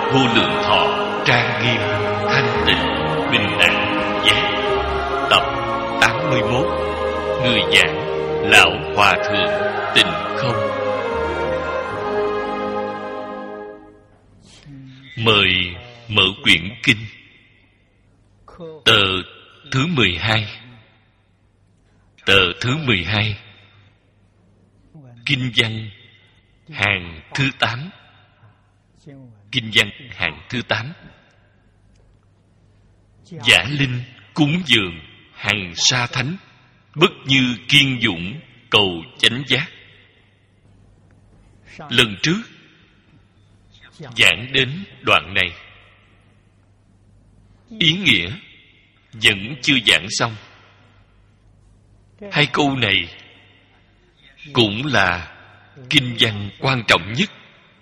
vô lượng thọ, trang nghiêm, thanh tịnh, bình đẳng, giác. Tập 81. Người giảng Lão Hòa Thượng Tịnh Không. Mời mở quyển kinh. Tờ thứ 12. Tờ thứ 12. Kinh văn hàng thứ 8. Kinh văn hàng thứ 8. Giả linh cúng dường hằng sa thánh, bất như kiên dũng cầu chánh giác. Lần trước giảng đến đoạn này, ý nghĩa vẫn chưa giảng xong. Hai câu này cũng là kinh văn quan trọng nhất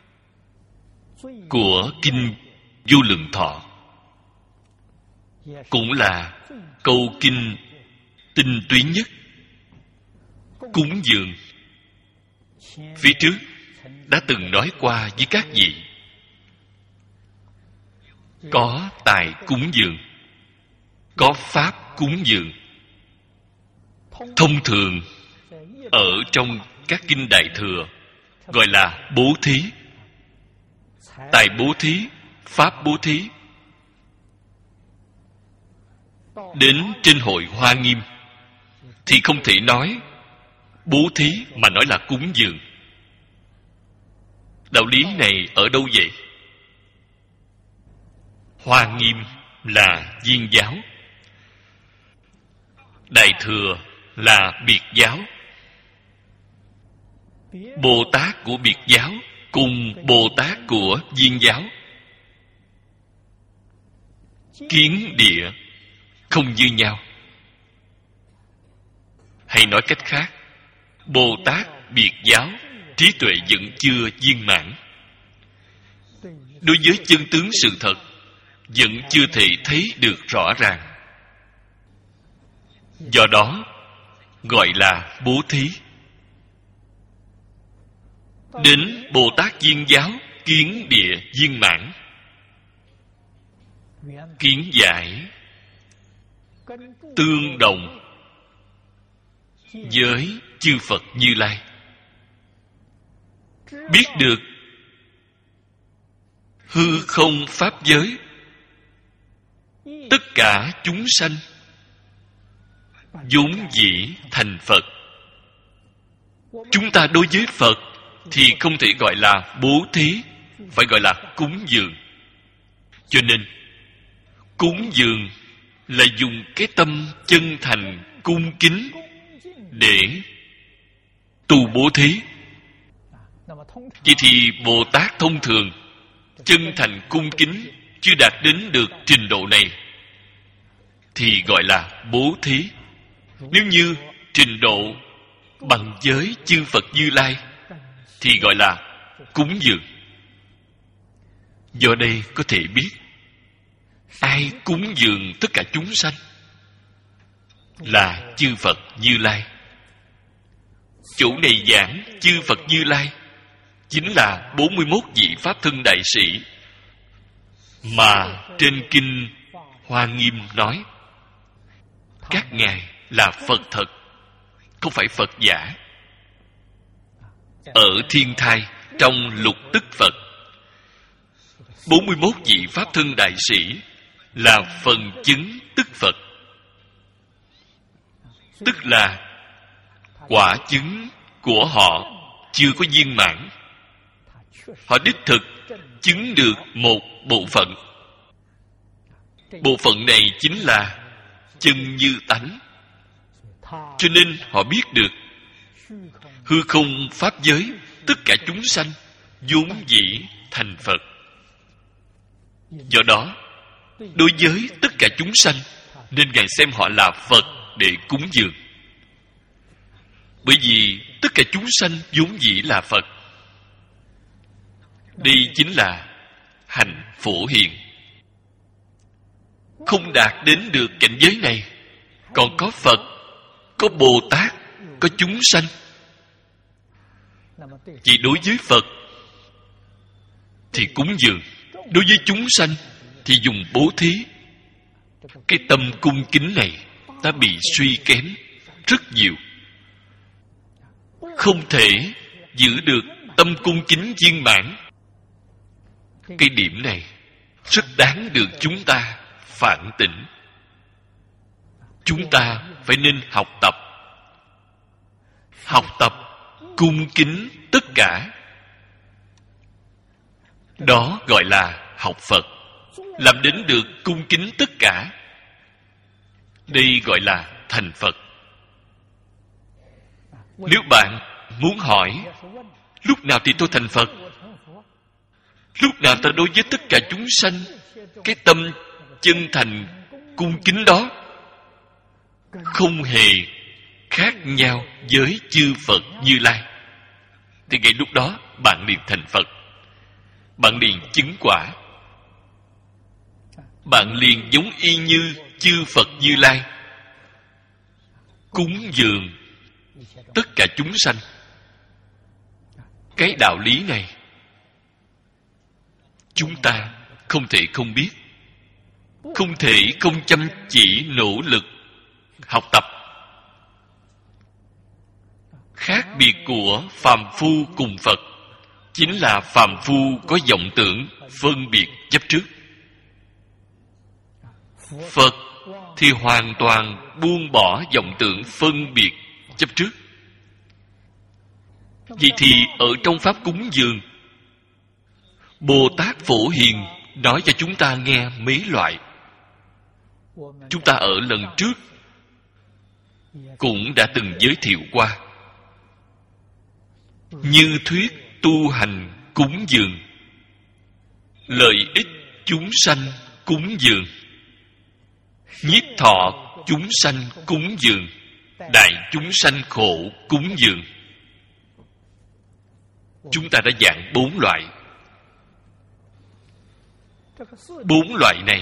của kinh Vô Lượng Thọ, cũng là câu kinh tinh túy nhất. Cúng dường phía trước đã từng nói qua với các vị. Có tài cúng dường, có pháp cúng dường. Thông thường ở trong các kinh Đại Thừa gọi là bố thí. Tài bố thí, pháp bố thí. Đến trên hội Hoa Nghiêm thì không thể nói bố thí mà nói là cúng dường. Đạo lý này ở đâu vậy? Hoa Nghiêm là Viên giáo, Đại Thừa là Biệt giáo. Bồ Tát của Biệt giáo cùng Bồ Tát của Viên giáo, kiến địa không như nhau. Hay nói cách khác, Bồ Tát Biệt giáo trí tuệ vẫn chưa viên mãn. Đối với chân tướng sự thật vẫn chưa thể thấy được rõ ràng. Do đó gọi là bố thí. Đến Bồ Tát Viên giáo kiến địa viên mãn, kiến giải tương đồng với chư Phật Như Lai. Biết được hư không pháp giới, tất cả chúng sanh vốn dĩ thành Phật. Chúng ta đối với Phật thì không thể gọi là bố thí, phải gọi là cúng dường. Cho nên cúng dường là dùng cái tâm chân thành cung kính để tu bố thí. Vậy thì Bồ Tát thông thường chân thành cung kính chưa đạt đến được trình độ này thì gọi là bố thí. Nếu như trình độ bằng với chư Phật Như Lai thì gọi là cúng dường. Do đây có thể biết ai cúng dường tất cả chúng sanh là chư Phật Như Lai. Chỗ này giảng chư Phật Như Lai chính là 41 vị Pháp Thân Đại Sĩ mà trên kinh Hoa Nghiêm nói các ngài là Phật thật, không phải Phật giả. Ở thiên thai trong lục tức Phật, 41 vị Pháp Thân Đại Sĩ là phần chứng tức Phật, tức là quả chứng của họ chưa có viên mãn. Họ đích thực chứng được một bộ phận. Bộ phận này chính là chân như tánh. Cho nên họ biết được hư không pháp giới, tất cả chúng sanh vốn dĩ thành Phật. Do đó đối với tất cả chúng sanh nên ngài xem họ là Phật để cúng dường. Bởi vì tất cả chúng sanh vốn dĩ là Phật. Đây chính là hành phổ hiền. Không đạt đến được cảnh giới này, còn có Phật, có Bồ Tát, có chúng sanh. Chỉ đối với Phật thì cúng dường, Đối với chúng sanh thì dùng bố thí. Cái tâm cung kính này ta bị suy kém rất nhiều, không thể giữ được tâm cung kính viên mãn. Cái điểm này rất đáng được chúng ta phản tỉnh. Chúng ta phải nên học tập. Học tập cung kính tất cả. Đó gọi là học Phật. Làm đến được cung kính tất cả, đây gọi là thành Phật. Nếu bạn muốn hỏi lúc nào thì tôi thành Phật, lúc nào ta đối với tất cả chúng sanh cái tâm chân thành cung kính đó không hề khác nhau với chư Phật Như Lai, thì ngay lúc đó bạn liền thành Phật. Bạn liền chứng quả. Bạn liền giống y như chư Phật Như Lai, cúng dường tất cả chúng sanh. Cái đạo lý này chúng ta không thể không biết, không thể không chăm chỉ nỗ lực học tập. Khác biệt của phàm phu cùng Phật chính là phàm phu có vọng tưởng phân biệt chấp trước. Phật thì hoàn toàn buông bỏ vọng tưởng phân biệt chấp trước. Vậy thì ở trong pháp cúng dường, Bồ Tát Phổ Hiền nói cho chúng ta nghe mấy loại. Chúng ta ở lần trước cũng đã từng giới thiệu qua. Như thuyết tu hành cúng dường, lợi ích chúng sanh cúng dường, nhiếp thọ chúng sanh cúng dường, đại chúng sanh khổ cúng dường. Chúng ta đã giảng 4 loại. 4 loại này,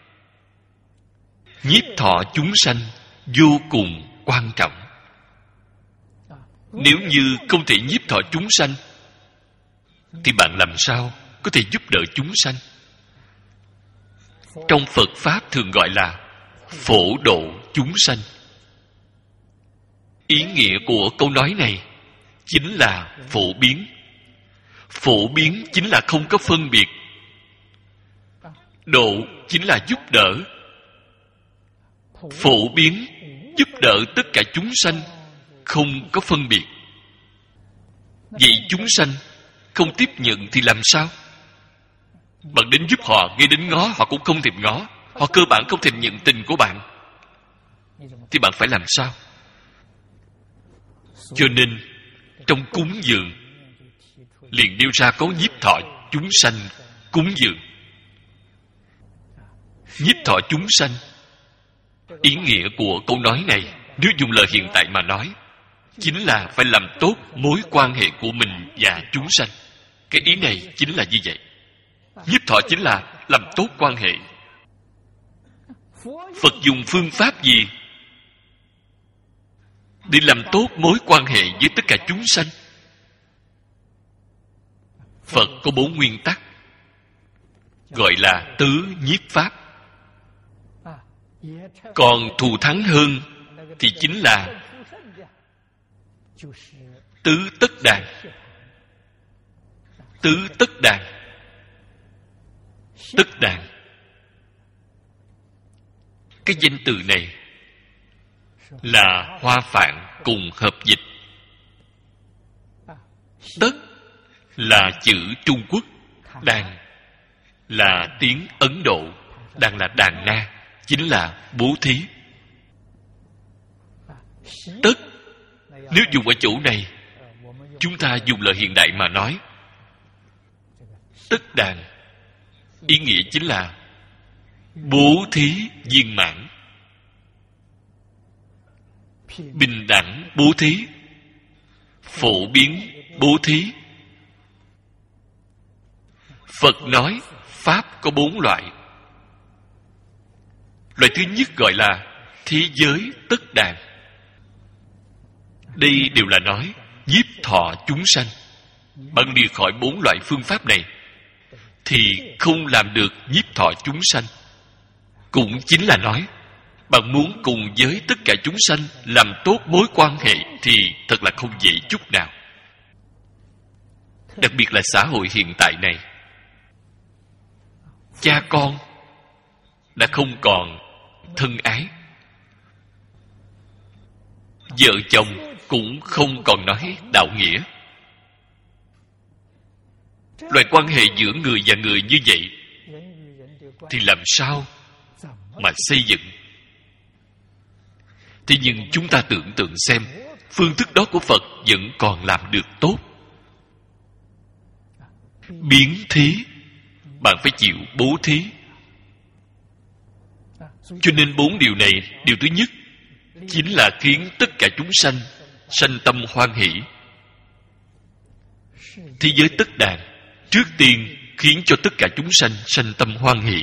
nhiếp thọ chúng sanh vô cùng quan trọng. Nếu như không thể nhiếp thọ chúng sanh, thì bạn làm sao có thể giúp đỡ chúng sanh? Trong Phật Pháp thường gọi là phổ độ chúng sanh. Ý nghĩa của câu nói này chính là phổ biến. Phổ biến chính là không có phân biệt. Độ chính là giúp đỡ. Phổ biến giúp đỡ tất cả chúng sanh, không có phân biệt. Vậy chúng sanh không tiếp nhận thì làm sao? Bạn đến giúp họ, ngay đến ngó họ cũng không thèm ngó, họ cơ bản không thèm nhận tình của bạn, thì bạn phải làm sao? Cho nên trong cúng dường liền nêu ra có nhiếp thọ chúng sanh cúng dường. Nhiếp thọ chúng sanh, ý nghĩa của câu nói này nếu dùng lời hiện tại mà nói, chính là phải làm tốt mối quan hệ của mình và chúng sanh. Cái ý này chính là như vậy. Nhiếp thọ chính là làm tốt quan hệ. Phật dùng phương pháp gì để làm tốt mối quan hệ với tất cả chúng sanh? Phật có 4 nguyên tắc, gọi là tứ nhiếp pháp. Còn thù thắng hơn thì chính là tứ tất đàn. Tứ tất đàn. Tất đàn, cái danh từ này là Hoa Phạn cùng hợp dịch. Tất là chữ Trung Quốc, đàn là tiếng Ấn Độ, đàn là đàn na, chính là bố thí. Tất nếu dùng ở chỗ này, chúng ta dùng lời hiện đại mà nói, tất đàn ý nghĩa chính là bố thí viên mãn, bình đẳng bố thí, phổ biến bố thí. Phật nói pháp có 4 loại. Loại thứ nhất gọi là thế giới tất đàn. Đây đều là nói nhiếp thọ chúng sanh. Bạn đi khỏi 4 loại phương pháp này thì không làm được nhiếp thọ chúng sanh. Cũng chính là nói, bạn muốn cùng với tất cả chúng sanh làm tốt mối quan hệ thì thật là không dễ chút nào. Đặc biệt là xã hội hiện tại này, cha con đã không còn thân ái, vợ chồng cũng không còn nói đạo nghĩa. Loại quan hệ giữa người và người như vậy thì làm sao mà xây dựng? Thế nhưng chúng ta tưởng tượng xem, phương thức đó của Phật vẫn còn làm được tốt. Biến thí, bạn phải chịu bố thí. Cho nên 4 điều này, điều thứ nhất chính là khiến tất cả chúng sanh sanh tâm hoan hỷ. Thế giới tất đàn trước tiên khiến cho tất cả chúng sanh sanh tâm hoan hỷ.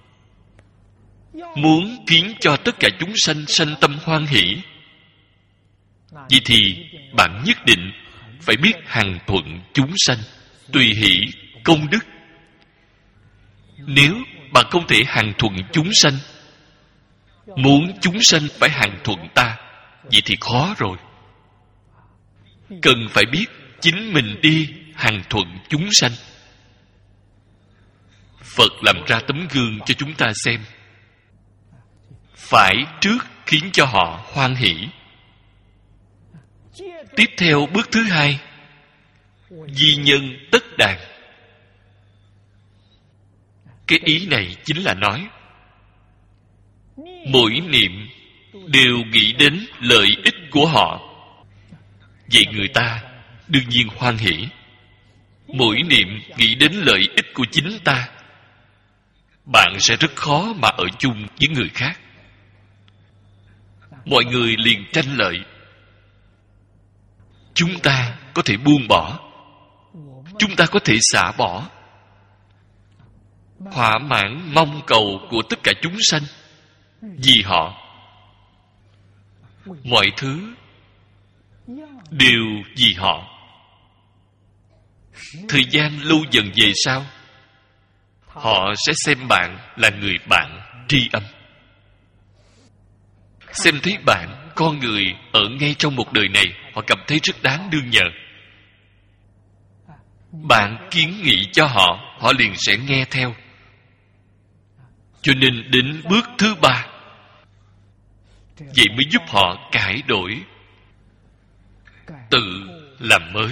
Muốn khiến cho tất cả chúng sanh sanh tâm hoan hỷ, vậy thì bạn nhất định phải biết hằng thuận chúng sanh, tùy hỷ công đức. Nếu bạn không thể hằng thuận chúng sanh, muốn chúng sanh phải hằng thuận ta, vậy thì khó rồi. Cần phải biết chính mình đi hằng thuận chúng sanh. Phật làm ra tấm gương cho chúng ta xem. Phải trước khiến cho họ hoan hỷ. Tiếp theo bước thứ hai, di nhân tất đàn. Cái ý này chính là nói, mỗi niệm đều nghĩ đến lợi ích của họ, vậy người ta đương nhiên hoan hỷ. Mỗi niệm nghĩ đến lợi ích của chính ta, bạn sẽ rất khó mà ở chung với người khác. Mọi người liền tranh lợi. Chúng ta có thể buông bỏ, chúng ta có thể xả bỏ, thỏa mãn mong cầu của tất cả chúng sanh vì họ. Mọi thứ đều vì họ. Thời gian lâu dần về sau, họ sẽ xem bạn là người bạn tri âm. Xem thấy bạn, con người ở ngay trong một đời này, họ cảm thấy rất đáng đương nhờ. Bạn kiến nghị cho họ, họ liền sẽ nghe theo. Cho nên đến bước thứ 3, vậy mới giúp họ cải đổi, tự làm mới,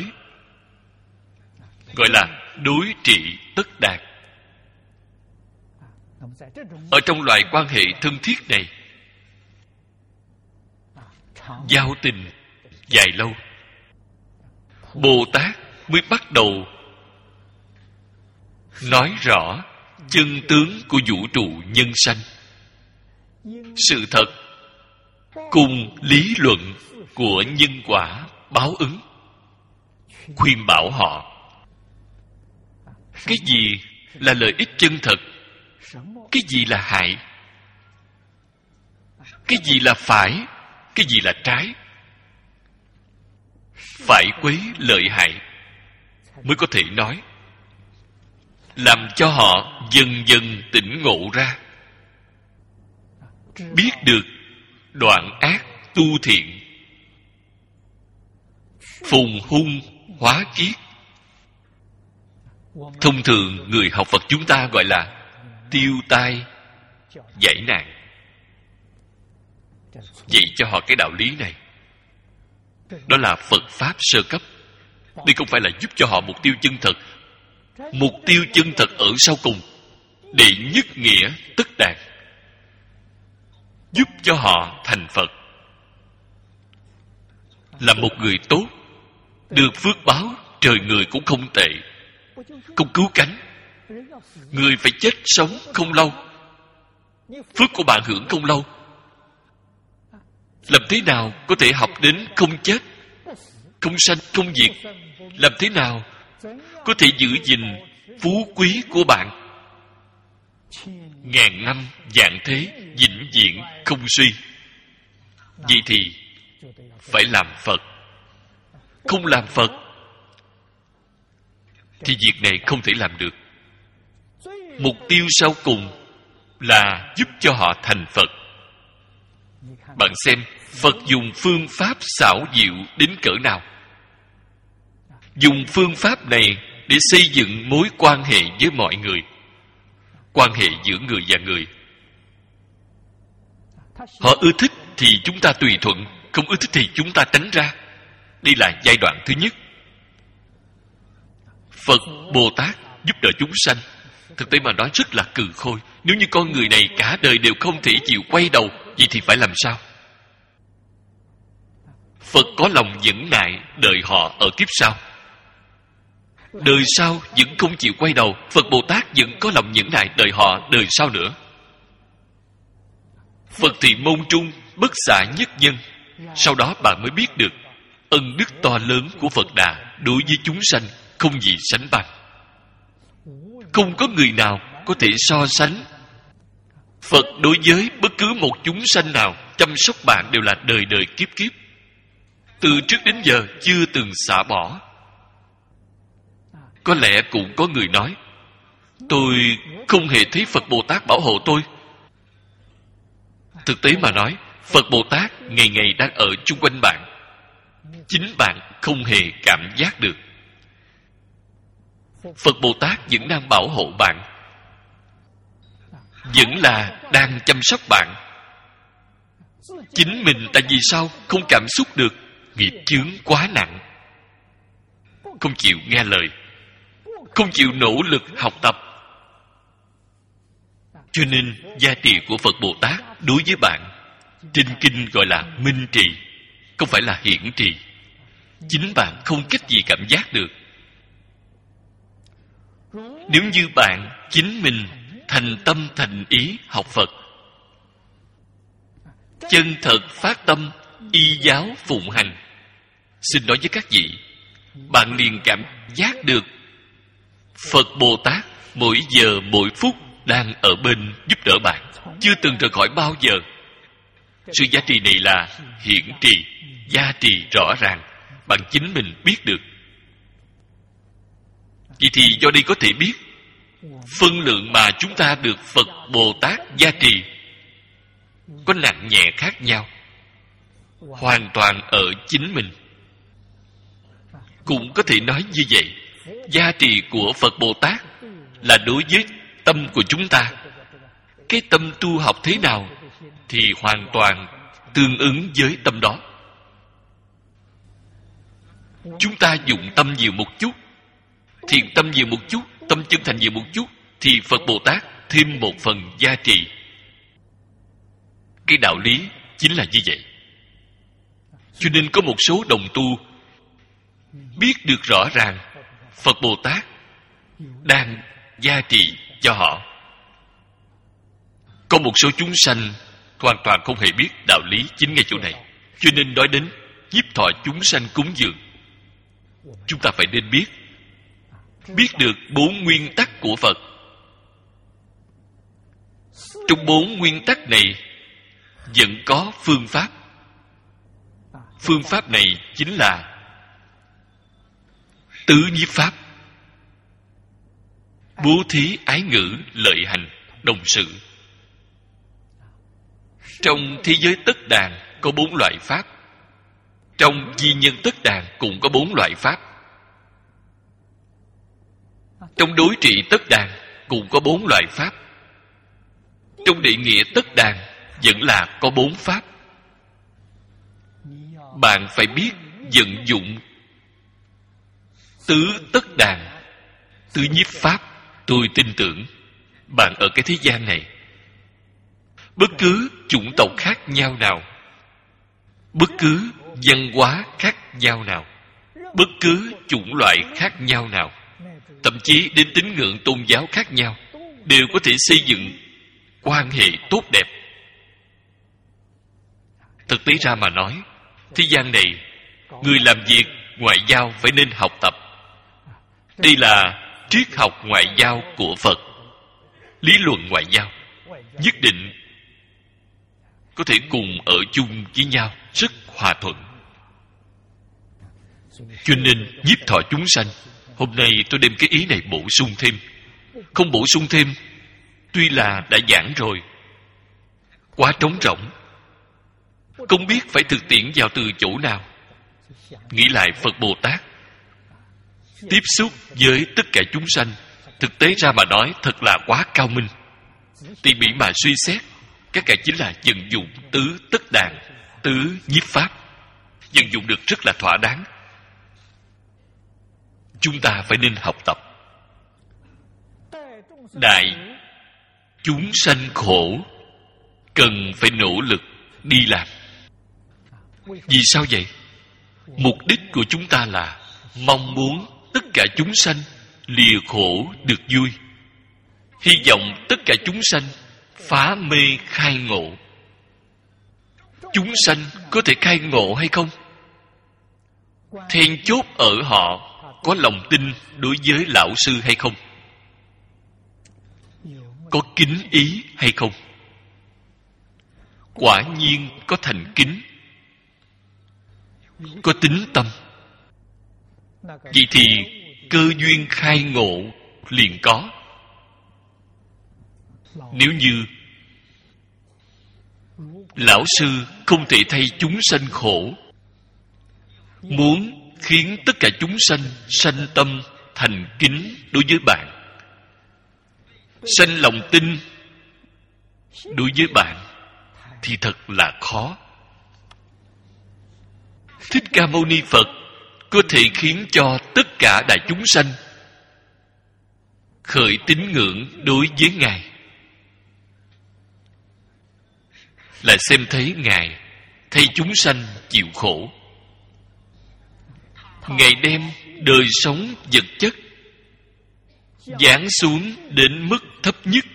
gọi là đối trị tất đạt. Ở trong loại quan hệ thân thiết này, giao tình dài lâu, Bồ Tát mới bắt đầu nói rõ chân tướng của vũ trụ nhân sanh, sự thật cùng lý luận của nhân quả báo ứng, khuyên bảo họ cái gì là lợi ích chân thật, cái gì là hại, cái gì là phải, cái gì là trái. Phải quấy lợi hại mới có thể nói, làm cho họ dần dần tỉnh ngộ ra, biết được đoạn ác tu thiện, phùng hung hóa kiết. Thông thường người học Phật chúng ta gọi là tiêu tai giải nạn. Dạy cho họ cái đạo lý này, đó là Phật Pháp sơ cấp. Đây không phải là giúp cho họ mục tiêu chân thật. Mục tiêu chân thật ở sau cùng, đệ nhất nghĩa tất đạt, giúp cho họ thành Phật. Là một người tốt, được phước báo trời người cũng không tệ, không cứu cánh. Người phải chết sống không lâu, phước của bạn hưởng không lâu. Làm thế nào có thể học đến không chết, không sanh, không diệt? Làm thế nào có thể giữ gìn phú quý của bạn ngàn năm vạn thế vĩnh viễn không suy? Vậy thì phải làm Phật. Không làm Phật thì việc này không thể làm được. mục tiêu sau cùng là giúp cho họ thành Phật. Bạn xem Phật dùng phương pháp xảo diệu đến cỡ nào. Dùng phương pháp này để xây dựng mối quan hệ với mọi người, quan hệ giữa người và người. Họ ưa thích thì chúng ta tùy thuận, không ưa thích thì chúng ta tránh ra. Đây là giai đoạn thứ nhất. Phật Bồ Tát giúp đỡ chúng sanh, thực tế mà nói rất là cừ khôi. Nếu như con người này cả đời đều không thể chịu quay đầu, vậy thì phải làm sao? Phật có lòng nhẫn nại đợi họ ở kiếp sau. Đời sau vẫn không chịu quay đầu, Phật Bồ Tát vẫn có lòng nhẫn nại đợi họ đời sau nữa. Phật thì môn trung bất xả nhất nhân. Sau đó bạn mới biết được ân đức to lớn của Phật Đà đối với chúng sanh không gì sánh bằng. Không có người nào có thể so sánh. Phật đối với bất cứ một chúng sanh nào chăm sóc bạn đều là đời đời kiếp kiếp, từ trước đến giờ chưa từng xả bỏ. Có lẽ cũng có người nói, tôi không hề thấy Phật Bồ Tát bảo hộ tôi. Thực tế mà nói, Phật Bồ Tát ngày ngày đang ở chung quanh bạn, chính bạn không hề cảm giác được. Phật Bồ Tát vẫn đang bảo hộ bạn, vẫn là đang chăm sóc bạn. Chính mình tại vì sao không cảm xúc được? Nghiệp chướng quá nặng, không chịu nghe lời, không chịu nỗ lực học tập. Cho nên gia trì của Phật Bồ Tát đối với bạn trên kinh gọi là minh trì, không phải là hiển trì. Chính bạn không cách gì cảm giác được. Nếu như bạn chính mình thành tâm thành ý học Phật, chân thật phát tâm y giáo phụng hành, xin nói với các vị, bạn liền cảm giác được Phật Bồ Tát mỗi giờ mỗi phút đang ở bên giúp đỡ bạn, chưa từng rời khỏi bao giờ. Sự giá trị này là hiển trì, gia trì rõ ràng, bạn chính mình biết được. Vậy thì do đây có thể biết phân lượng mà chúng ta được Phật Bồ Tát gia trì có nặng nhẹ khác nhau, hoàn toàn ở chính mình. Cũng có thể nói như vậy, gia trì của Phật Bồ Tát là đối với tâm của chúng ta. Cái tâm tu học thế nào thì hoàn toàn tương ứng với tâm đó. Chúng ta dụng tâm nhiều một chút, thiện tâm nhiều một chút, tâm chân thành nhiều một chút, thì Phật Bồ Tát thêm một phần gia trì. Cái đạo lý chính là như vậy. Cho nên có một số đồng tu biết được rõ ràng Phật Bồ Tát đang gia trì cho họ. Có một số chúng sanh hoàn toàn không hề biết đạo lý chính ngay chỗ này. Cho nên nói đến nhiếp thọ chúng sanh cúng dường, chúng ta phải nên biết được 4 nguyên tắc của Phật. Trong 4 nguyên tắc này vẫn có phương pháp. Phương pháp này chính là tứ nhiếp pháp: bố thí, ái ngữ, lợi hành, đồng sự. Trong thế giới tất đàn có 4 loại pháp. Trong di nhân tất đàn cũng có 4 loại pháp. Trong đối trị tất đàn cũng có 4 loại pháp. Trong đệ nghĩa tất đàn vẫn là có 4 pháp. Bạn phải biết vận dụng tứ tất đàn, tứ nhiếp pháp. Tôi tin tưởng bạn ở cái thế gian này, bất cứ chủng tộc khác nhau nào, bất cứ văn hóa khác nhau nào, bất cứ chủng loại khác nhau nào, thậm chí đến tín ngưỡng tôn giáo khác nhau, đều có thể xây dựng quan hệ tốt đẹp. Thực tế ra mà nói, thế gian này, người làm việc ngoại giao phải nên học tập. Đây là triết học ngoại giao của Phật. Lý luận ngoại giao nhất định có thể cùng ở chung với nhau, rất hòa thuận. Cho nên nhiếp thọ chúng sanh, hôm nay tôi đem cái ý này bổ sung thêm. không bổ sung thêm, tuy là đã giảng rồi, quá trống rỗng, không biết phải thực tiễn vào từ chỗ nào. Nghĩ lại Phật Bồ Tát tiếp xúc với tất cả chúng sanh, thực tế ra mà nói thật là quá cao minh. Tỉ mỉ mà suy xét, các ngài chính là vận dụng tứ tất đàn, tứ nhiếp pháp, vận dụng được rất là thỏa đáng. Chúng ta phải nên học tập. Đại chúng sanh khổ, cần phải nỗ lực đi làm. Vì sao vậy? Mục đích của chúng ta là mong muốn tất cả chúng sanh lìa khổ được vui, hy vọng tất cả chúng sanh phá mê khai ngộ. Chúng sanh có thể khai ngộ hay không? Then chốt ở họ có lòng tin đối với lão sư hay không, có kính ý hay không. Quả nhiên có thành kính, có tín tâm, vậy thì cơ duyên khai ngộ liền có. Nếu như lão sư không thể thay chúng sanh khổ, muốn khiến tất cả chúng sanh sanh tâm thành kính đối với bạn, sanh lòng tin đối với bạn, thì thật là khó. Thích Ca Mâu Ni Phật có thể khiến cho tất cả đại chúng sanh khởi tín ngưỡng đối với Ngài, là xem thấy Ngài thay chúng sanh chịu khổ. Ngài đem đời sống vật chất giáng xuống đến mức thấp nhất.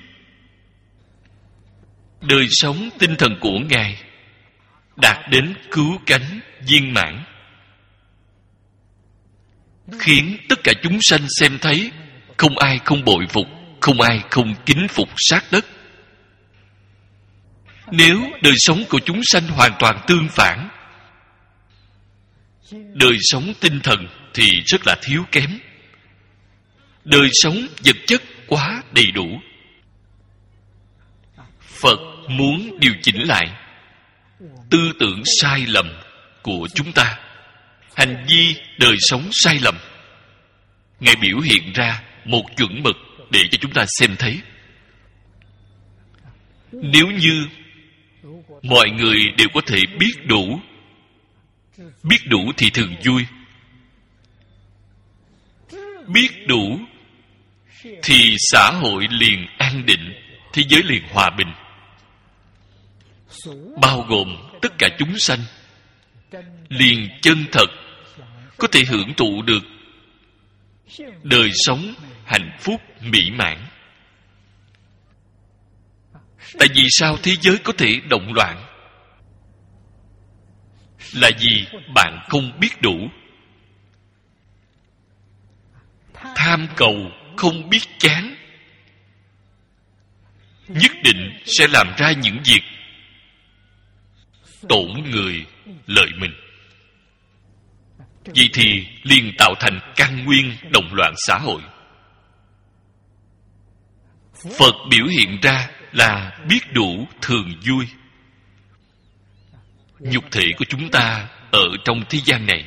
Đời sống tinh thần của Ngài đạt đến cứu cánh viên mãn, khiến tất cả chúng sanh xem thấy không ai không bội phục, không ai không kính phục sát đất. Nếu đời sống của chúng sanh hoàn toàn tương phản, đời sống tinh thần thì rất là thiếu kém, đời sống vật chất quá đầy đủ. Phật muốn điều chỉnh lại tư tưởng sai lầm của chúng ta, hành vi đời sống sai lầm. Ngài biểu hiện ra một chuẩn mực để cho chúng ta xem thấy. Nếu như mọi người đều có thể biết đủ, biết đủ thì thường vui, biết đủ thì xã hội liền an định, thế giới liền hòa bình, bao gồm tất cả chúng sanh liền chân thật có thể hưởng thụ được đời sống hạnh phúc mỹ mãn. Tại vì sao thế giới có thể động loạn? Là vì bạn không biết đủ. Tham cầu không biết chán, nhất định sẽ làm ra những việc tổn người lợi mình. Vậy thì liền tạo thành căn nguyên động loạn xã hội. Phật biểu hiện ra là biết đủ thường vui. Nhục thể của chúng ta ở trong thế gian này,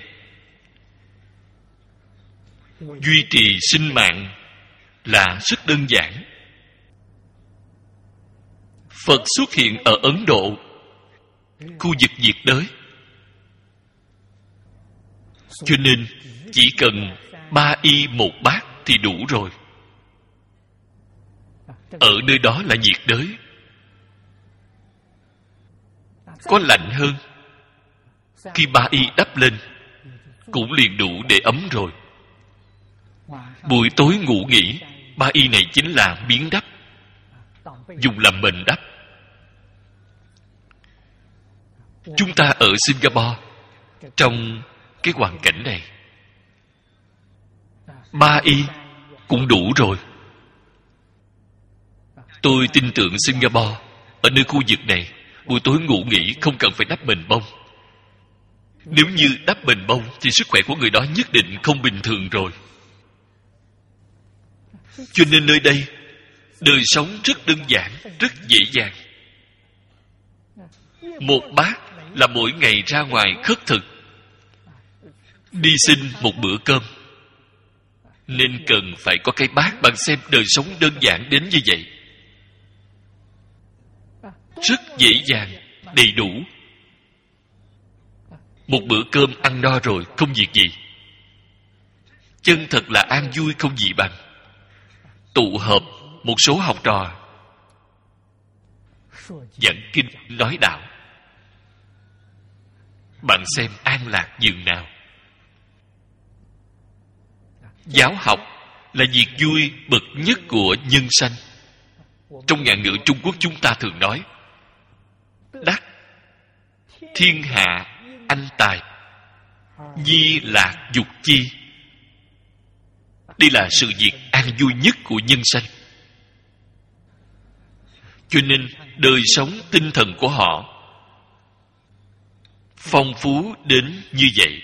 duy trì sinh mạng là rất đơn giản. Phật xuất hiện ở Ấn Độ, khu vực nhiệt đới, cho nên chỉ cần 3 y 1 bát thì đủ rồi. Ở nơi đó là nhiệt đới, có lạnh hơn, khi 3 y đắp lên cũng liền đủ để ấm rồi. Buổi tối ngủ nghỉ, 3 y này chính là miếng đắp, dùng làm mền đắp. Chúng ta ở Singapore, trong cái hoàn cảnh này, 3 y cũng đủ rồi. Tôi tin tưởng Singapore, ở nơi khu vực này, buổi tối ngủ nghỉ không cần phải đắp mền bông. Nếu như đắp mền bông thì sức khỏe của người đó nhất định không bình thường rồi. Cho nên nơi đây đời sống rất đơn giản, rất dễ dàng. Một bát là mỗi ngày ra ngoài khất thực, đi xin một bữa cơm, nên cần phải có cái bát. Bạn xem đời sống đơn giản đến như vậy, rất dễ dàng, đầy đủ. Một bữa cơm ăn no rồi, không việc gì. Chân thật là an vui không gì bằng. Tụ hợp một số học trò giảng kinh nói đạo, bạn xem an lạc dường nào. Giáo học là việc vui bậc nhất của nhân sanh. Trong ngạn ngữ Trung Quốc chúng ta thường nói đắc thiên hạ anh tài, nhi lạc dục chi. Đây là sự việc an vui nhất của nhân sanh. Cho nên đời sống tinh thần của họ phong phú đến như vậy.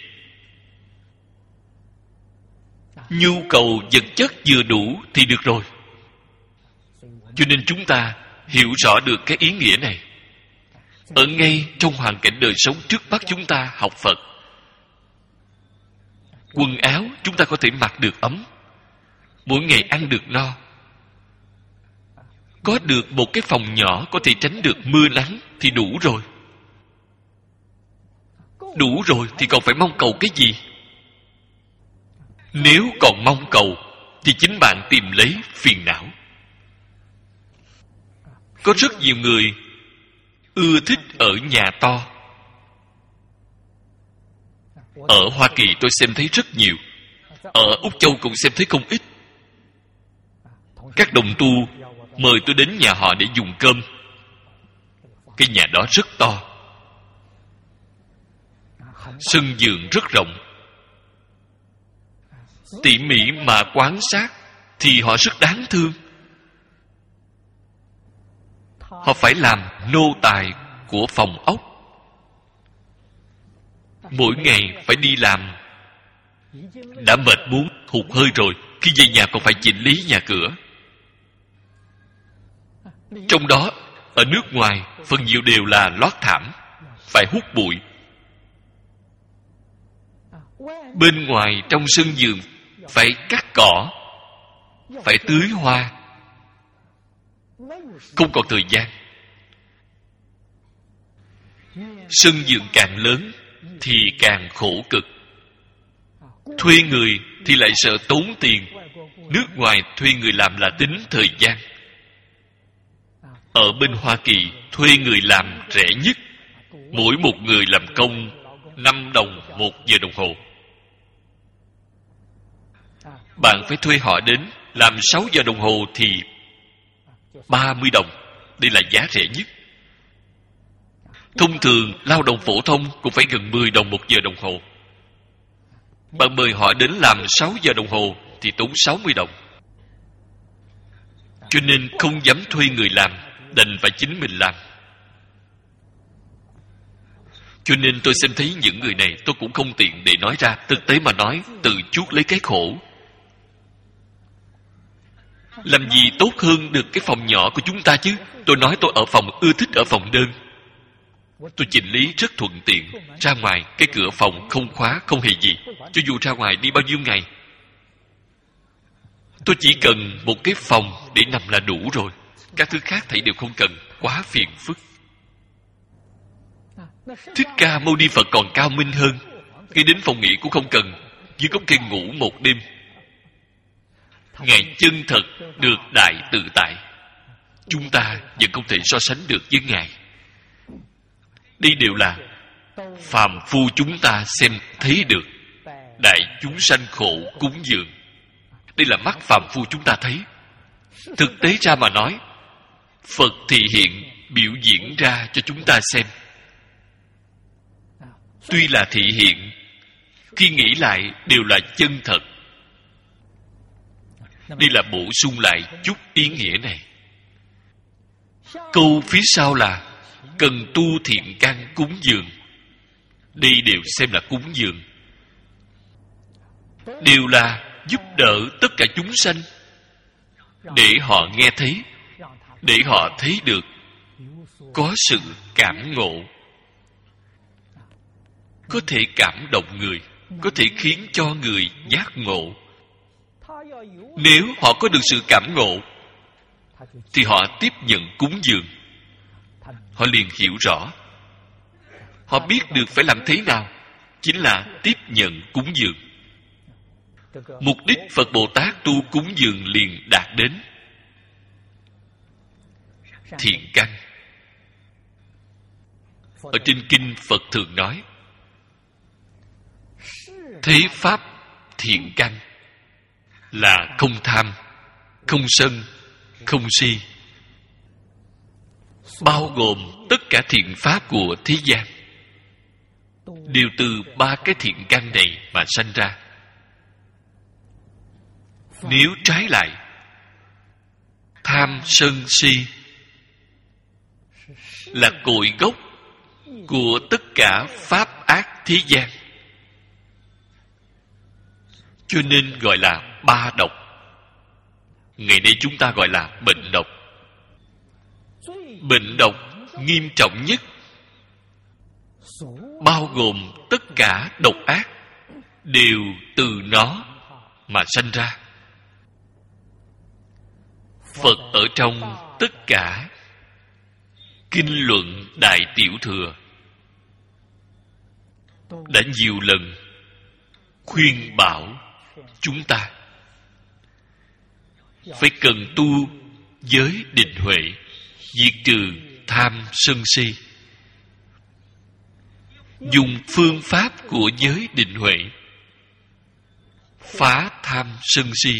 Nhu cầu vật chất vừa đủ thì được rồi. Cho nên chúng ta hiểu rõ được cái ý nghĩa này. Ở ngay trong hoàn cảnh đời sống trước mắt chúng ta học Phật, quần áo chúng ta có thể mặc được ấm, mỗi ngày ăn được no, có được một cái phòng nhỏ có thể tránh được mưa nắng thì đủ rồi. Đủ rồi thì còn phải mong cầu cái gì? Nếu còn mong cầu thì chính bạn tìm lấy phiền não. Có rất nhiều người ưa thích ở nhà to. Ở Hoa Kỳ tôi xem thấy rất nhiều, ở Úc Châu cũng xem thấy không ít. Các đồng tu mời tôi đến nhà họ để dùng cơm. Cái nhà đó rất to, sân vườn rất rộng. Tỉ mỉ mà quan sát thì họ rất đáng thương. Họ phải làm nô tài của phòng ốc, mỗi ngày phải đi làm, đã mệt muốn hụt hơi rồi, khi về nhà còn phải chỉnh lý nhà cửa. Trong đó ở nước ngoài phần nhiều đều là lót thảm, phải hút bụi. Bên ngoài trong sân vườn phải cắt cỏ, phải tưới hoa. Không còn thời gian. Sân vườn càng lớn thì càng khổ cực. Thuê người thì lại sợ tốn tiền. Nước ngoài thuê người làm là tính thời gian. Ở bên Hoa Kỳ thuê người làm rẻ nhất, mỗi một người làm công 5 đồng 1 giờ đồng hồ. Bạn phải thuê họ đến làm 6 giờ đồng hồ thì 30 đồng. Đây là giá rẻ nhất. Thông thường lao động phổ thông cũng phải gần 10 đồng 1 giờ đồng hồ. Bạn mời họ đến làm 6 giờ đồng hồ thì tốn 60 đồng. Cho nên không dám thuê người làm, đành phải chính mình làm. Cho nên tôi xem thấy những người này tôi cũng không tiện để nói ra. Thực tế mà nói, tự chuốc lấy cái khổ. Làm gì tốt hơn được cái phòng nhỏ của chúng ta chứ? Tôi nói tôi ở phòng, ưa thích ở phòng đơn. Tôi chỉnh lý rất thuận tiện. Ra ngoài cái cửa phòng không khóa, không hề gì. Cho dù ra ngoài đi bao nhiêu ngày, tôi chỉ cần một cái phòng để nằm là đủ rồi. Các thứ khác thảy đều không cần, quá phiền phức. Thích Ca Mâu Ni Phật còn cao minh hơn. Khi đến phòng nghỉ cũng không cần, chỉ có cây ngủ một đêm. Ngài chân thật được đại tự tại. Chúng ta vẫn không thể so sánh được với Ngài. Đây đều là phàm phu chúng ta xem thấy được. Đại chúng sanh khổ cúng dường. Đây là mắt phàm phu chúng ta thấy. Thực tế ra mà nói, Phật thị hiện biểu diễn ra cho chúng ta xem. Tuy là thị hiện, khi nghĩ lại đều là chân thật. Đây là bổ sung lại chút ý nghĩa này. Câu phía sau là cần tu thiện căn cúng dường. Đây đều xem là cúng dường, đều là giúp đỡ tất cả chúng sanh. để họ nghe thấy, để họ thấy được có sự cảm ngộ, có thể cảm động người, có thể khiến cho người giác ngộ. Nếu họ có được sự cảm ngộ thì họ tiếp nhận cúng dường. Họ liền hiểu rõ, họ biết được phải làm thế nào, chính là tiếp nhận cúng dường. Mục đích Phật Bồ Tát tu cúng dường liền đạt đến. Thiện căn. Ở trên kinh Phật thường nói, thế pháp thiện căn là không tham, không sân, không si, bao gồm tất cả thiện pháp của thế gian đều từ ba cái thiện căn này mà sanh ra. Nếu trái lại, tham sân si là cội gốc của tất cả pháp ác thế gian, cho nên gọi là ba độc. Ngày nay chúng ta gọi là bệnh độc. Bệnh độc nghiêm trọng nhất, bao gồm tất cả độc ác đều từ nó mà sanh ra. Phật ở trong tất cả kinh luận Đại Tiểu Thừa đã nhiều lần khuyên bảo chúng ta phải cần tu giới định huệ, diệt trừ tham sân si. Dùng phương pháp của giới định huệ phá tham sân si.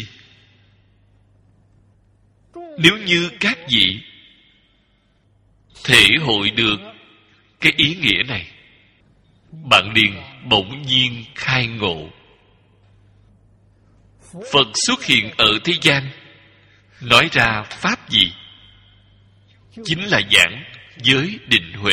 Nếu như các vị thể hội được cái ý nghĩa này, bạn liền bỗng nhiên khai ngộ. Phật xuất hiện ở thế gian, nói ra pháp gì? Chính là giảng giới định huệ.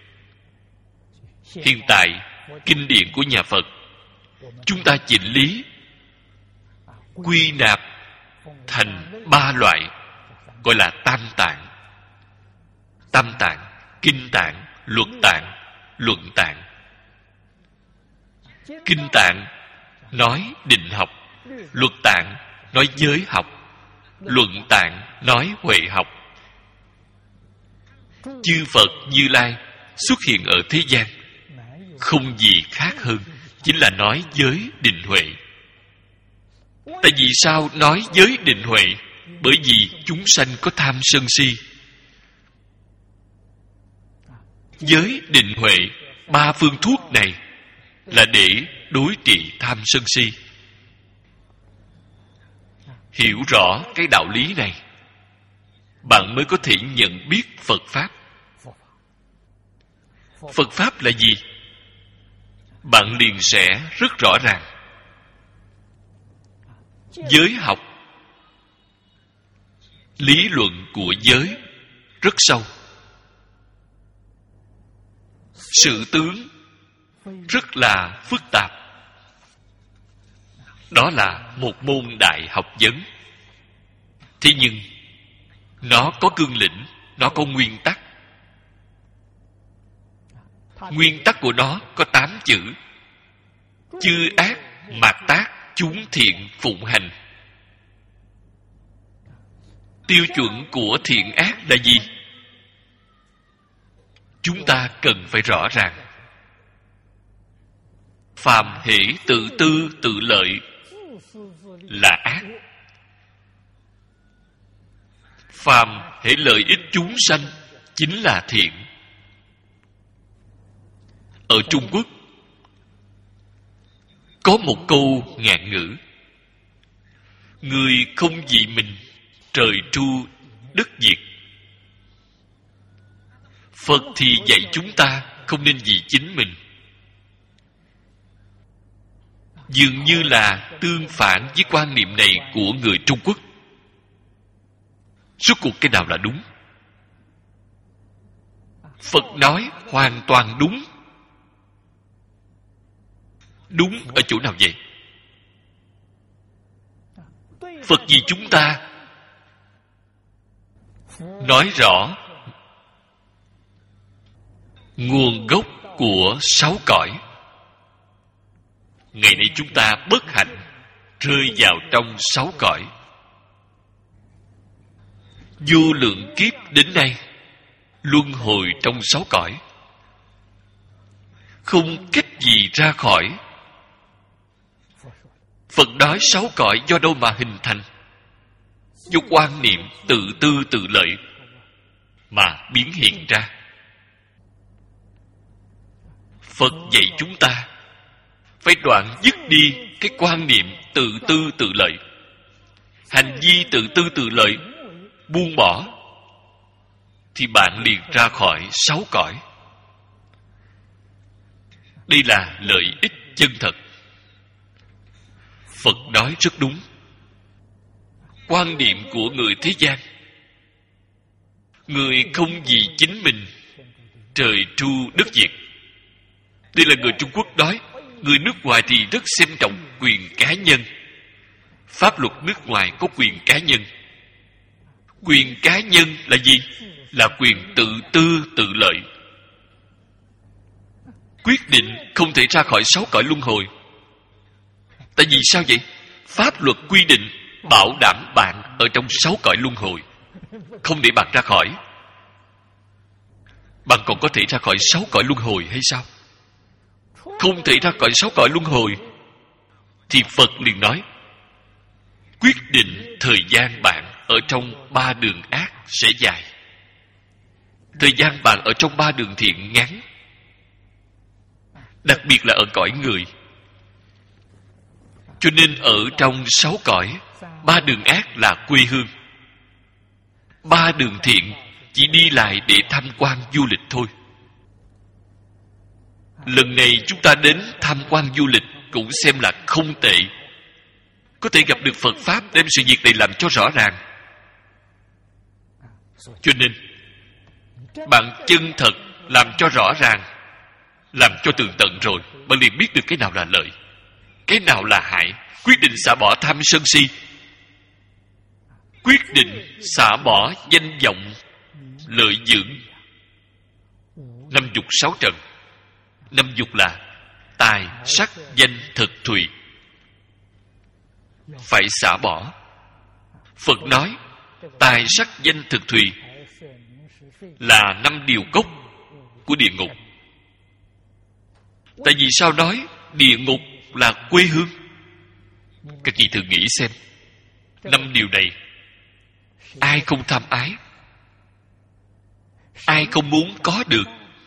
Hiện tại, kinh điển của nhà Phật, chúng ta chỉnh lý, quy nạp thành ba loại, gọi là tam tạng. Tam tạng, kinh tạng, luật tạng, luận tạng. Kinh tạng nói định học, luật tạng nói giới học, luận tạng nói huệ học. Chư Phật Như Lai xuất hiện ở thế gian không gì khác hơn, chính là nói giới định huệ. Tại vì sao nói giới định huệ? Bởi vì chúng sanh có tham sân si. Giới định huệ, ba phương thuốc này là để đối trị tham sân si. Hiểu rõ cái đạo lý này, bạn mới có thể nhận biết Phật Pháp. Phật Pháp là gì? Bạn liền sẽ rất rõ ràng. Giới học, lý luận của giới rất sâu, sự tướng rất là phức tạp. Đó là một môn đại học vấn. Thế nhưng nó có cương lĩnh, nó có nguyên tắc. Nguyên tắc của nó có 8 chữ: chư ác mạt tác, chúng thiện phụng hành. Tiêu chuẩn của thiện ác là gì? Chúng ta cần phải rõ ràng. Phàm hễ tự tư tự lợi là ác. Phàm hễ lợi ích chúng sanh chính là thiện. Ở Trung Quốc có một câu ngạn ngữ: người không vì mình, trời tru đất diệt. Phật thì dạy chúng ta không nên vì chính mình. Dường như là tương phản với quan niệm này của người Trung Quốc. Rốt cuộc cái nào là đúng? Phật nói hoàn toàn đúng. Đúng ở chỗ nào vậy? Phật vì chúng ta nói rõ nguồn gốc của 6 cõi. Ngày nay chúng ta bất hạnh rơi vào trong 6 cõi. Vô lượng kiếp đến nay luân hồi trong 6 cõi, không cách gì ra khỏi. Phật nói 6 cõi do đâu mà hình thành? Do quan niệm tự tư tự lợi mà biến hiện ra. Phật dạy chúng ta phải đoạn dứt đi cái quan niệm tự tư tự lợi. Hành vi tự tư tự lợi buông bỏ thì bạn liền ra khỏi 6 cõi. Đây là lợi ích chân thật. Phật nói rất đúng. Quan niệm của người thế gian, người không vì chính mình, trời tru đất diệt. Đây là người Trung Quốc nói. Người nước ngoài thì rất xem trọng quyền cá nhân. Pháp luật nước ngoài có quyền cá nhân. Quyền cá nhân là gì? Là quyền tự tư tự lợi. Quyết định không thể ra khỏi 6 cõi luân hồi. Tại vì sao vậy? Pháp luật quy định bảo đảm bạn ở trong 6 cõi luân hồi, không để bạn ra khỏi. Bạn còn có thể ra khỏi 6 cõi luân hồi hay sao? Không thể ra khỏi 6 cõi luân hồi. Thì Phật liền nói, quyết định thời gian bạn ở trong 3 đường ác sẽ dài, thời gian bạn ở trong 3 đường thiện ngắn. Đặc biệt là ở cõi người. Cho nên ở trong 6 cõi, 3 đường ác là quê hương, 3 đường thiện chỉ đi lại để tham quan du lịch thôi. Lần này chúng ta đến tham quan du lịch cũng xem là không tệ. Có thể gặp được Phật Pháp đem sự việc này làm cho rõ ràng. Cho nên bạn chân thật làm cho rõ ràng, làm cho tường tận rồi, bạn liền biết được cái nào là lợi, cái nào là hại. Quyết định xả bỏ tham sân si, quyết định xả bỏ danh vọng lợi dưỡng. 5 dục 6 trần. 5 dục là tài, sắc, danh, thực, thùy, phải xả bỏ. Phật nói tài, sắc, danh, thực, thùy là 5 điều gốc của địa ngục. Tại vì sao nói địa ngục là quê hương? Các vị thử nghĩ xem, 5 điều này ai không tham ái, ai không muốn có được?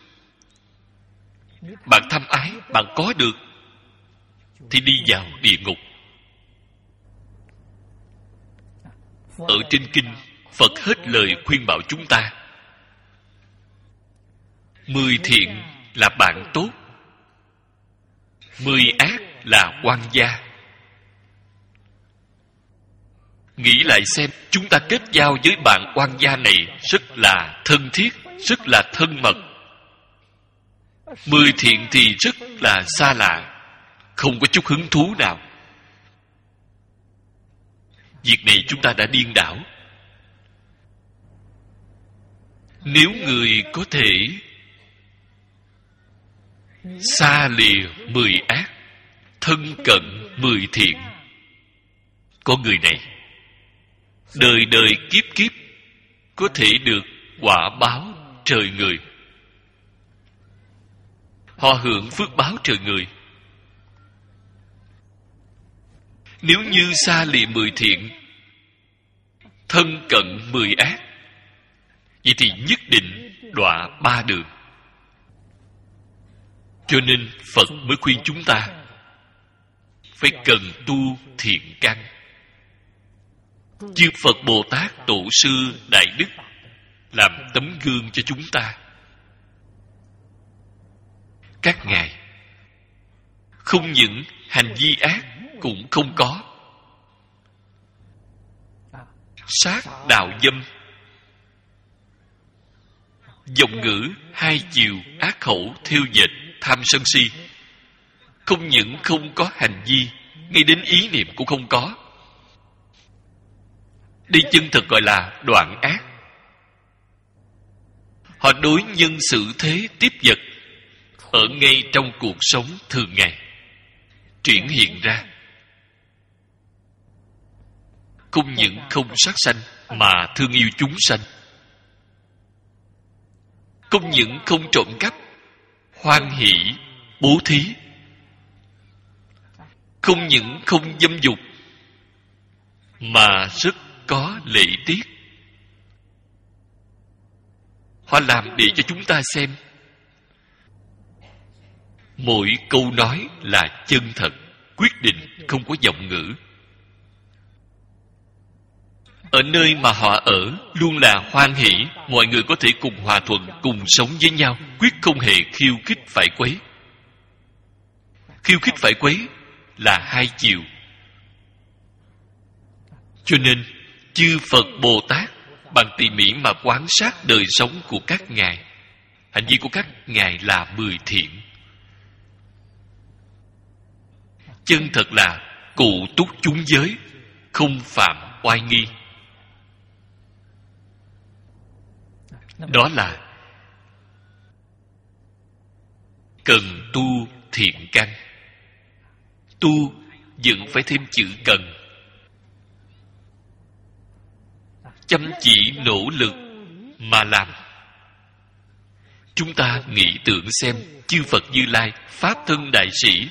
Bạn tham ái, bạn có được thì đi vào địa ngục. Ở trên kinh, Phật hết lời khuyên bảo chúng ta. 10 thiện là bạn tốt, 10 ác là oan gia. Nghĩ lại xem, chúng ta kết giao với bạn oan gia này rất là thân thiết, rất là thân mật. 10 thiện thì rất là xa lạ, không có chút hứng thú nào. Việc này chúng ta đã điên đảo. Nếu người có thể xa lìa 10 ác, thân cận 10 thiện, có người này đời đời kiếp kiếp có thể được quả báo trời người. Họ hưởng phước báo trời người. Nếu như xa lìa 10 thiện, thân cận 10 ác, vậy thì nhất định đọa 3 đường. Cho nên Phật mới khuyên chúng ta phải cần tu thiện căn. Chư Phật Bồ Tát Tổ sư Đại Đức làm tấm gương cho chúng ta. Các ngài không những hành vi ác cũng không có. Sát đạo dâm, giọng ngữ hai chiều, ác khẩu, thêu dệt, tham sân si, không những không có hành vi, ngay đến ý niệm cũng không có. Đây chân thật gọi là đoạn ác. Họ đối nhân xử thế tiếp vật ở ngay trong cuộc sống thường ngày triển hiện ra. Không những không sát sanh mà thương yêu chúng sanh. Không những không trộm cắp, hoan hỷ, bố thí. Không những không dâm dục mà rất có lễ tiết. Họ làm để cho chúng ta xem. Mỗi câu nói là chân thật, quyết định, không có giọng ngữ. Ở nơi mà họ ở luôn là hoan hỷ, mọi người có thể cùng hòa thuận, cùng sống với nhau, quyết không hề khiêu khích phải quấy. Khiêu khích phải quấy là hai chiều. Cho nên chư Phật Bồ Tát bằng tỉ mỉ mà quan sát đời sống của các ngài. Hành vi của các ngài là 10 thiện. Chân thật là cụ túc chúng giới, không phạm oai nghi. Đó là cần tu thiện căn. Tu vẫn phải thêm chữ cần. Chăm chỉ nỗ lực mà làm. Chúng ta nghĩ tưởng xem, chư Phật Như Lai, Pháp Thân Đại Sĩ,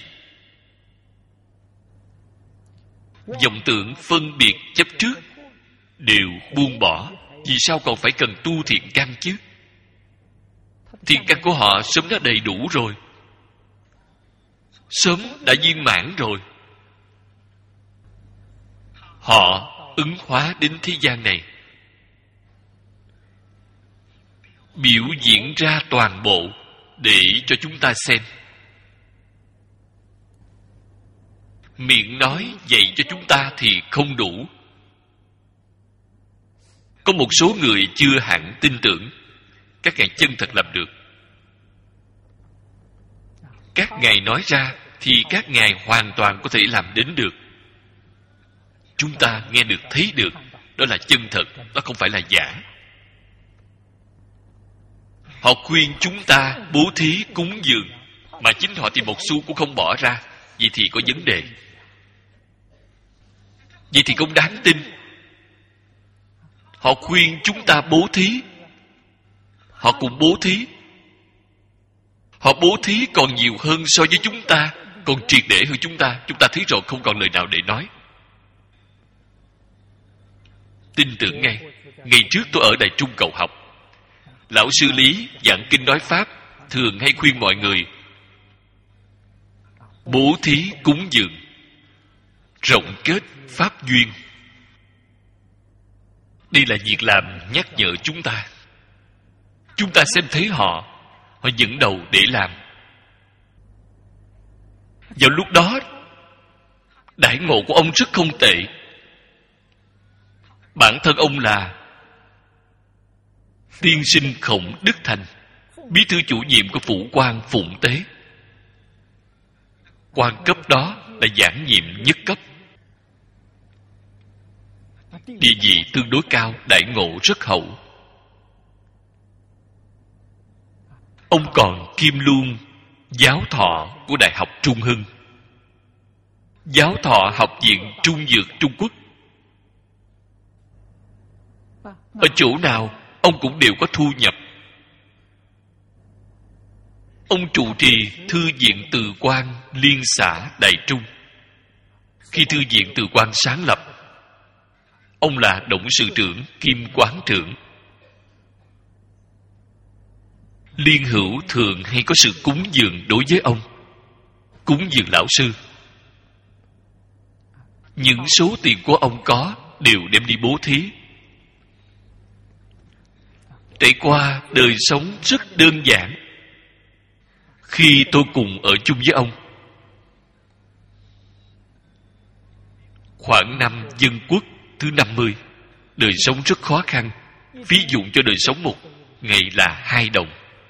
vọng tưởng phân biệt chấp trước đều buông bỏ. Vì sao còn phải cần tu thiện căn chứ? Thiện căn của họ sớm đã đầy đủ rồi, sớm đã viên mãn rồi. Họ ứng hóa đến thế gian này, biểu diễn ra toàn bộ để cho chúng ta xem. Miệng nói dạy cho chúng ta thì không đủ. Có một số người chưa hẳn tin tưởng. Các ngài chân thật làm được. Các ngài nói ra thì các ngài hoàn toàn có thể làm đến được. Chúng ta nghe được, thấy được, đó là chân thật, đó không phải là giả. Họ khuyên chúng ta bố thí cúng dường, mà chính họ thì một xu cũng không bỏ ra. Vậy thì có vấn đề. Vậy thì không đáng tin. Họ khuyên chúng ta bố thí, họ cũng bố thí. Họ bố thí còn nhiều hơn so với chúng ta, còn triệt để hơn chúng ta. Chúng ta thấy rồi, không còn lời nào để nói. Tin tưởng ngay. Ngày trước tôi ở Đại Trung Cầu học, lão sư Lý giảng kinh nói Pháp thường hay khuyên mọi người bố thí cúng dường, rộng kết pháp duyên. Đây là việc làm nhắc nhở chúng ta. Chúng ta xem thấy họ dẫn đầu để làm. Vào lúc đó, đãi ngộ của ông rất không tệ. Bản thân ông là tiên sinh Khổng Đức Thành, bí thư chủ nhiệm của Phủ Quan Phụng Tế. Quan cấp đó là giảng nhiệm nhất cấp, địa vị tương đối cao, đãi ngộ rất hậu. Ông còn kiêm luôn giáo thọ của Đại học Trung Hưng, giáo thọ Học viện Trung Dược Trung Quốc. Ở chỗ nào ông cũng đều có thu nhập. Ông trụ trì Thư viện Từ Quan Liên xã Đại Trung. Khi Thư viện Từ Quan sáng lập, ông là董sự trưởng kiêm quán trưởng. Liên hữu thường hay có sự cúng dường đối với ông, cúng dường lão sư. Những số tiền của ông có đều đem đi bố thí. Trải qua đời sống rất đơn giản. Khi tôi cùng ở chung với ông, khoảng năm Dân Quốc thứ 50, đời sống rất khó khăn. Phí dụng cho đời sống một ngày là 2 đồng.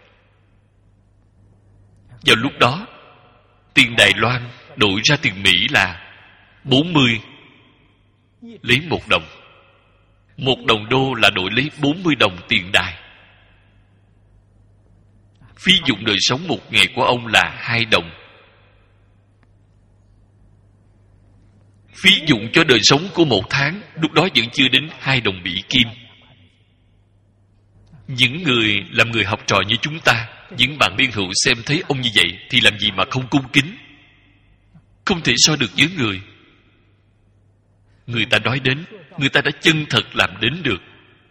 Vào lúc đó, tiền Đài Loan đổi ra tiền Mỹ là 40 lấy 1 đồng. 1 đồng đô là đổi lấy 40 đồng tiền Đài. Phí dụng đời sống một ngày của ông là 2 đồng. Phí dụng cho đời sống của một tháng lúc đó vẫn chưa đến 2 đồng bỉ kim. Những người làm người học trò như chúng ta, những bạn liên hữu xem thấy ông như vậy thì làm gì mà không cung kính. Không thể so được với người. Người ta nói đến, người ta đã chân thật làm đến được.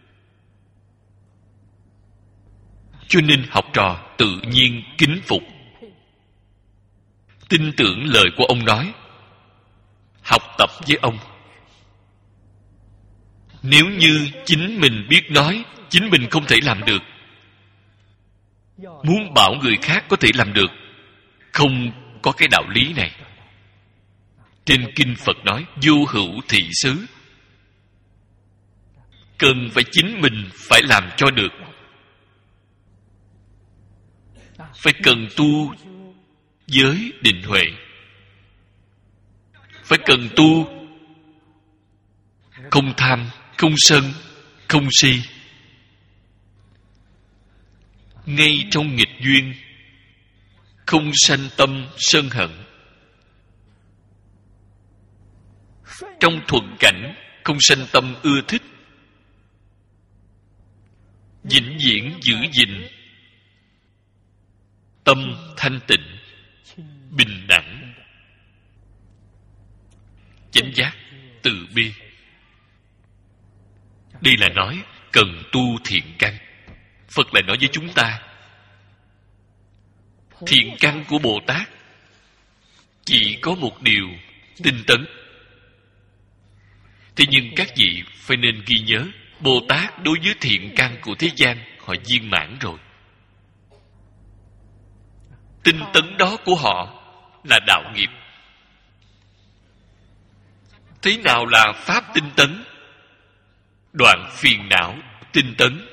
Cho nên học trò tự nhiên kính phục, tin tưởng lời của ông nói, học tập với ông. Nếu như chính mình biết nói, chính mình không thể làm được, muốn bảo người khác có thể làm được, không có cái đạo lý này. Trên kinh Phật nói vô hữu thị xứ, cần phải chính mình phải làm cho được. Phải cần tu giới định huệ, phải cần tu không tham, không sân, không si. Ngay trong nghịch duyên không sanh tâm sân hận, trong thuận cảnh không sanh tâm ưa thích, vĩnh viễn giữ gìn tâm thanh tịnh, bình đẳng, chánh giác, từ bi. Đây là nói cần tu thiện căn. Phật lại nói với chúng ta, thiện căn của Bồ Tát chỉ có một điều, tinh tấn. Thế nhưng các vị phải nên ghi nhớ, Bồ Tát đối với thiện căn của thế gian họ viên mãn rồi. Tinh tấn đó của họ là đạo nghiệp. Thế nào là pháp tinh tấn? Đoạn phiền não tinh tấn,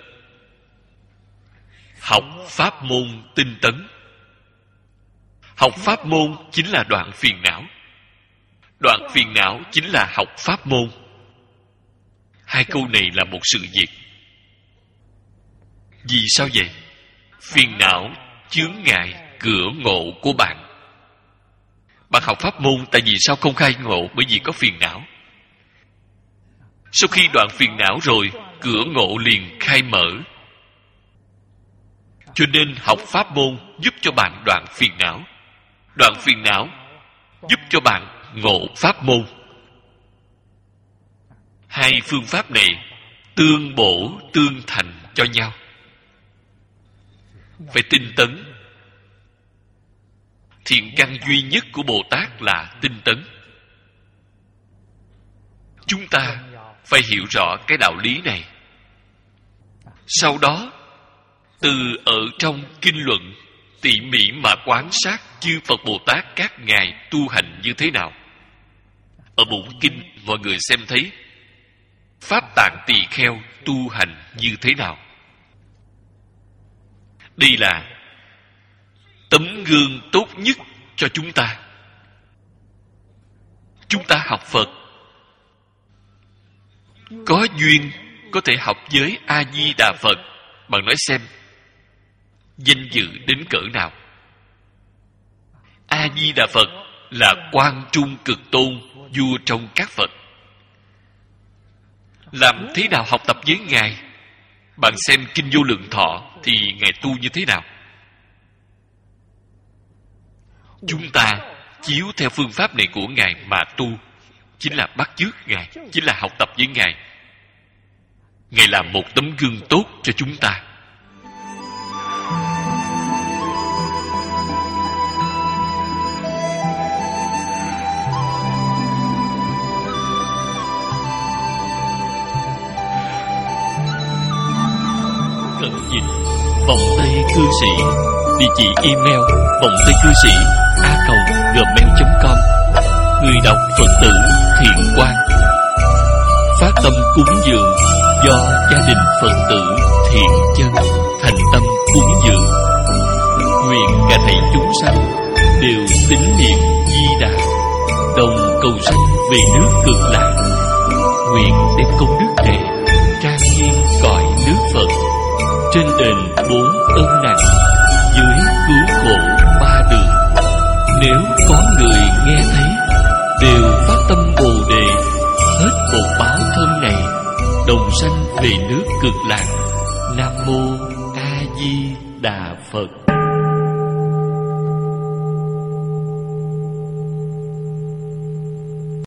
học pháp môn tinh tấn. Học pháp môn chính là đoạn phiền não, đoạn phiền não chính là học pháp môn. Hai câu này là một sự việc. Vì sao vậy? Phiền não chướng ngại cửa ngộ của bạn. Bạn học pháp môn tại vì sao không khai ngộ? Bởi vì có phiền não. Sau khi đoạn phiền não rồi, cửa ngộ liền khai mở. Cho nên học pháp môn giúp cho bạn đoạn phiền não. Đoạn phiền não giúp cho bạn ngộ pháp môn. Hai phương pháp này tương bổ tương thành cho nhau. Phải tinh tấn. Thiện căn duy nhất của Bồ Tát là tinh tấn. Chúng ta phải hiểu rõ cái đạo lý này. Sau đó, từ ở trong kinh luận tỉ mỉ mà quan sát chư Phật Bồ Tát các ngài tu hành như thế nào. Ở bụng kinh mọi người xem thấy Pháp Tạng Tỳ Kheo tu hành như thế nào. Đây là tấm gương tốt nhất cho chúng ta. Chúng ta học Phật, có duyên có thể học với A-di-đà Phật. Bạn nói xem, danh dự đến cỡ nào? A-di-đà Phật là quan trung cực tôn, vua trong các Phật. Làm thế nào học tập với Ngài? Bạn xem Kinh Vô Lượng Thọ thì Ngài tu như thế nào? Chúng ta chiếu theo phương pháp này của Ngài mà tu, chính là bắt chước Ngài, chính là học tập với Ngài. Ngài là một tấm gương tốt cho chúng ta. Cận dịch Vọng Tây Cư Sĩ. Địa chỉ email vongtaycư sĩ@gmail.com. Người đọc Phật tử Thiện Quang. Phát tâm cúng dường do gia đình Phật tử Thiện Chân thành tâm cúng dường. Nguyện cả thảy chúng sanh đều tín niệm Di Đà, đồng cầu sanh về nước Cực Lạc. Nguyện đem công đức này trang nghiêm cõi nước Phật, trên đền 4 ân nặng, dưới cứu khổ ba đường. Nếu có người nghe thấy, đều phát tâm Bồ Đề, hết bột báo thân này, đồng sanh về nước Cực Lạc. Nam mô A Di Đà Phật.